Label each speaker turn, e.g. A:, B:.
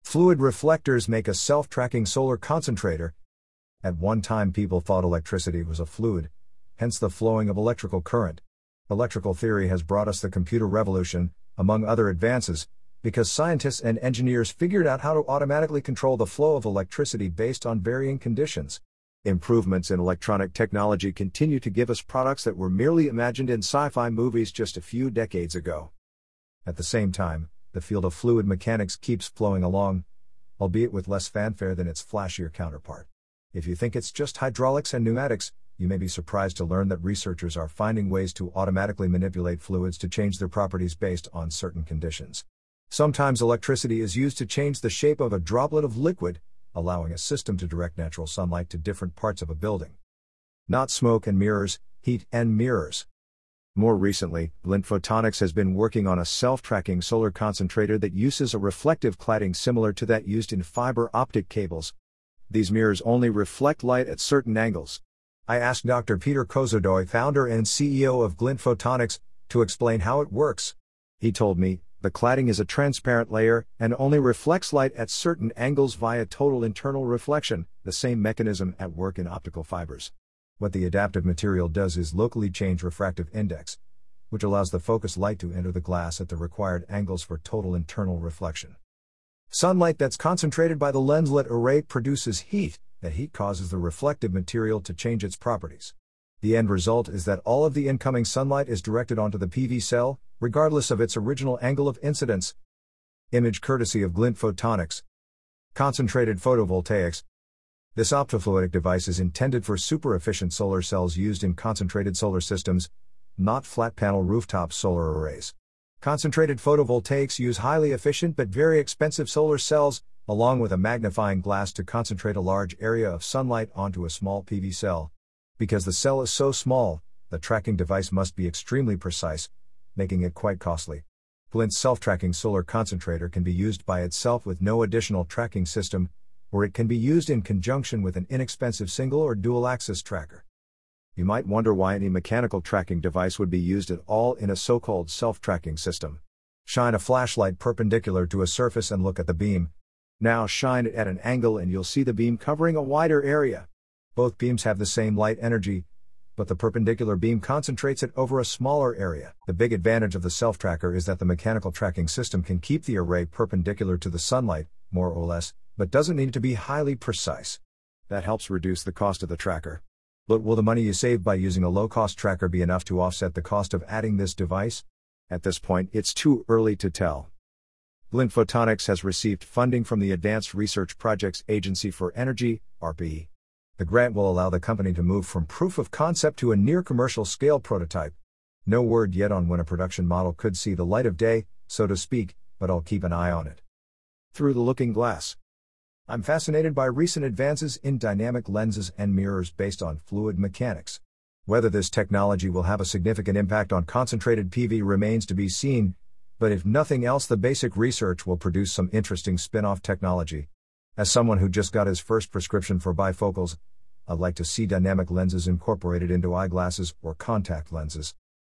A: Fluid reflectors make a self-tracking solar concentrator. At one time people thought electricity was a fluid, hence the flowing of electrical current. Electrical theory has brought us the computer revolution, among other advances, because scientists and engineers figured out how to automatically control the flow of electricity based on varying conditions. Improvements in electronic technology continue to give us products that were merely imagined in sci-fi movies just a few decades ago. At the same time, the field of fluid mechanics keeps flowing along, albeit with less fanfare than its flashier counterpart. If you think it's just hydraulics and pneumatics, you may be surprised to learn that researchers are finding ways to automatically manipulate fluids to change their properties based on certain conditions. Sometimes electricity is used to change the shape of a droplet of liquid, allowing a system to direct natural sunlight to different parts of a building. Not smoke and mirrors, heat and mirrors. More recently, Glint Photonics has been working on a self-tracking solar concentrator that uses a reflective cladding similar to that used in fiber optic cables. These mirrors only reflect light at certain angles. I asked Dr. Peter Kozodoy, founder and CEO of Glint Photonics, to explain how it works. He told me, the cladding is a transparent layer and only reflects light at certain angles via total internal reflection, the same mechanism at work in optical fibers. What the adaptive material does is locally change refractive index, which allows the focused light to enter the glass at the required angles for total internal reflection. Sunlight that's concentrated by the lenslet array produces heat. That heat causes the reflective material to change its properties. The end result is that all of the incoming sunlight is directed onto the PV cell, regardless of its original angle of incidence. Image courtesy of Glint Photonics. Concentrated photovoltaics. This optofluidic device is intended for super-efficient solar cells used in concentrated solar systems, not flat-panel rooftop solar arrays. Concentrated photovoltaics use highly efficient but very expensive solar cells, along with a magnifying glass to concentrate a large area of sunlight onto a small PV cell. Because the cell is so small, the tracking device must be extremely precise, making it quite costly. Glint's self-tracking solar concentrator can be used by itself with no additional tracking system, or it can be used in conjunction with an inexpensive single or dual-axis tracker. You might wonder why any mechanical tracking device would be used at all in a so-called self-tracking system. Shine a flashlight perpendicular to a surface and look at the beam. Now shine it at an angle and you'll see the beam covering a wider area. Both beams have the same light energy, but the perpendicular beam concentrates it over a smaller area. The big advantage of the self-tracker is that the mechanical tracking system can keep the array perpendicular to the sunlight, more or less, but doesn't need to be highly precise. That helps reduce the cost of the tracker. But will the money you save by using a low-cost tracker be enough to offset the cost of adding this device? At this point, it's too early to tell. Glint Photonics has received funding from the Advanced Research Projects Agency for Energy, ARPA. The grant will allow the company to move from proof of concept to a near-commercial scale prototype. No word yet on when a production model could see the light of day, so to speak, but I'll keep an eye on it. Through the looking glass. I'm fascinated by recent advances in dynamic lenses and mirrors based on fluid mechanics. Whether this technology will have a significant impact on concentrated PV remains to be seen, but if nothing else, the basic research will produce some interesting spin-off technology. As someone who just got his first prescription for bifocals, I'd like to see dynamic lenses incorporated into eyeglasses or contact lenses.